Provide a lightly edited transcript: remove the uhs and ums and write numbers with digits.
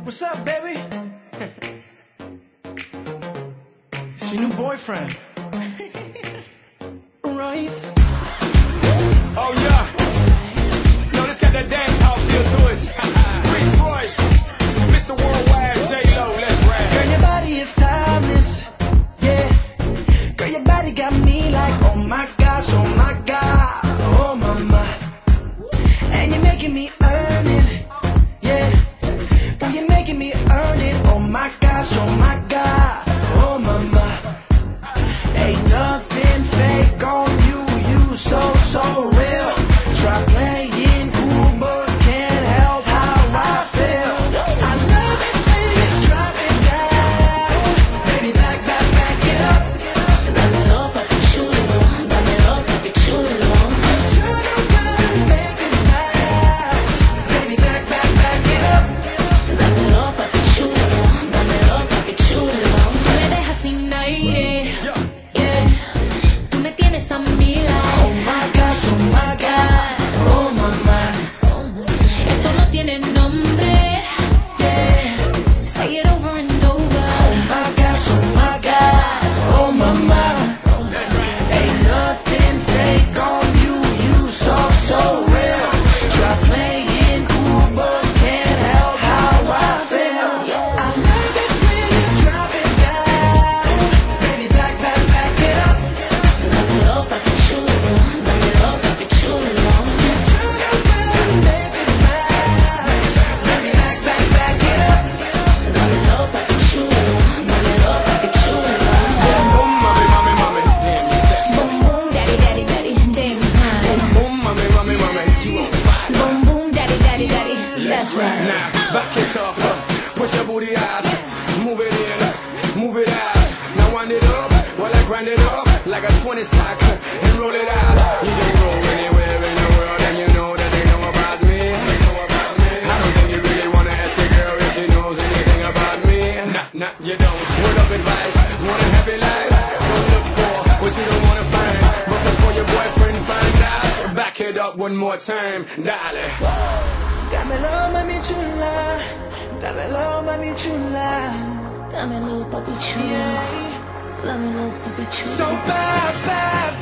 What's up, baby? It's your new boyfriend. Royce. Oh yeah. No, this got that dance hall feel to it. Reese Royce, Mr. Worldwide, J-Lo, let's rap. Girl, your body is timeless. Yeah. Girl, your body got me like, oh my gosh, oh my god, oh my my. And you're making me earn it. Yeah. Girl, you're making me earn it. Oh my gosh, oh my god, oh my my. Ain't nothing fake on you, you so real. Try playing cool, but can't help how I feel. I love it when you drop it down. Baby, back it up. Dámelo papi chulo, dámelo papi chulo. Turn around and make it bounce. Baby, back it up. Dámelo papi chulo, dámelo papi chulo. Tú me dejas sin aire, yeah. Tú me tienes a mi lado. Oh my gosh, oh my god, oh my my. Esto no tiene nombre, Yeah. say it over and over. Oh my gosh, oh my god, oh my my. Ain't nothing fake on you, you so real. Try playing cool, but can't help how I feel. I love it when you drop it down. Baby, back it up. Dámelo papi chulo, dámelo papi chulo. Turn around and make it bounce. Baby, back it up. Dámelo papi chulo, dámelo papi chulo. Boom, mommy, damn you sexy. Boom boom, daddy daddy daddy, damn fine. Boom, mommy, you on fire. Boom boom, daddy daddy daddy, that's right. Now, back it up, push your booty out, move it in, move it out. Now wind it up, while I grind it up like a 20 sack and roll it out. You can roll anywhere in the world and you know that they know about me. I don't think you really wanna ask a girl if she knows anything about me. Nah, you don't. Word of advice, want a happy life? Don't look for what you don't wanna find. But before your boyfriend finds out, back it up one more time, darling. Dámelo, mami chula. Dámelo, mami chula. Dámelo papi chulo, Yeah. dámelo papi chulo. So bad,